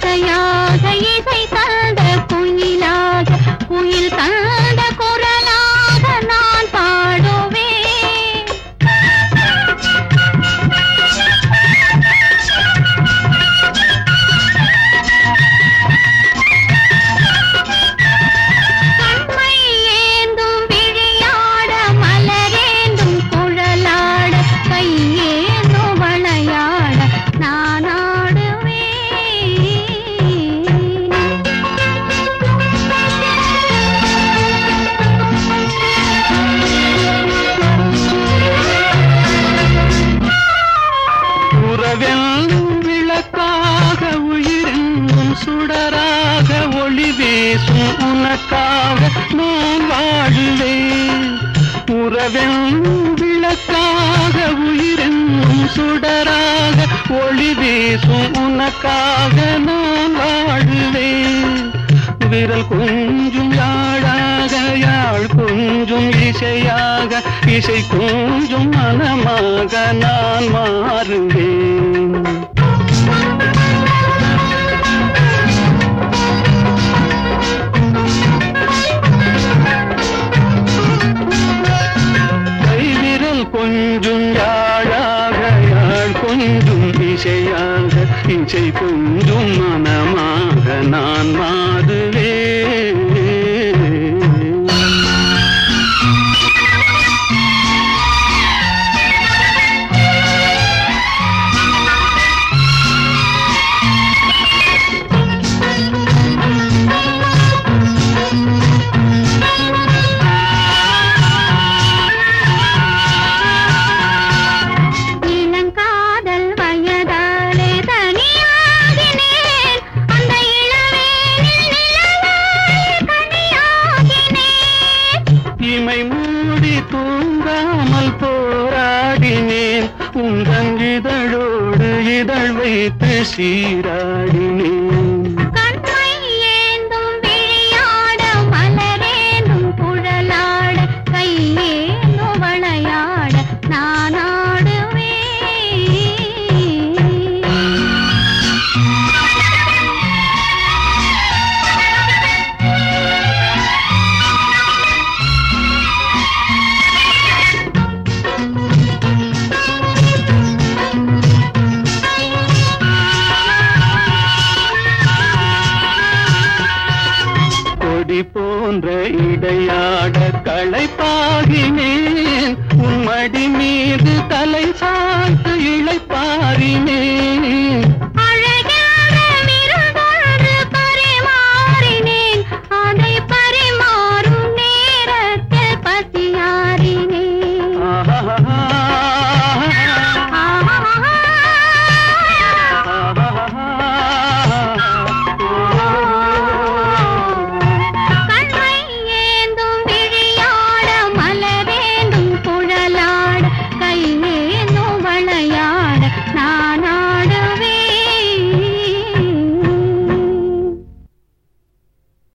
இசையாக இசை தந்த குயிலாக குயில் தந்த குரலாக நான் பாடுவேன். கண்மை ஏந்தும் விழியாட மலரேந்தும் குழலாட கையேந்தும் வளையாட நான் ஆடுவேன். உறவென்னும் விளக்காக உயிரென்னும் சுடராக ஒளி வீசும் உனக்காக நான் வாழுவேன். உறவென்னும் விளக்காக உயிரென்னும் சுடராக ஒளி வீசும் உனக்காக நான் வாழுவேன். விரல் கொஞ்சும் யாழாக யாழ் கொஞ்சும் இசையாக இசை கொஞ்சும் மனமாக நான் மாறுவேன். கைவிரல் கொஞ்சும் யாழாக யாழ் கொஞ்சும் இசையாக இசை கொஞ்சும் மனமாக நான் மாறுவேன். இளங்காதல் வயதாலே தனியாகினேன். அந்த இளவேனில் நிழலாய் கனியாகினேன். இமை மூடி தூங்காமல் போராடினேன். உந்தன் இதழோடு இதழ் வைத்து சீராடினேன். கண்மை ஏந்தும் விழியாட மலரேந்தும் குழலாட கையேந்தும் வளையாட நான் ஆடுவேன். கொடி போன்ற இடையாட களைப்பாகினேன். உன் மடி மீது தலை சாய்த்து இளைப்பாறினேன்.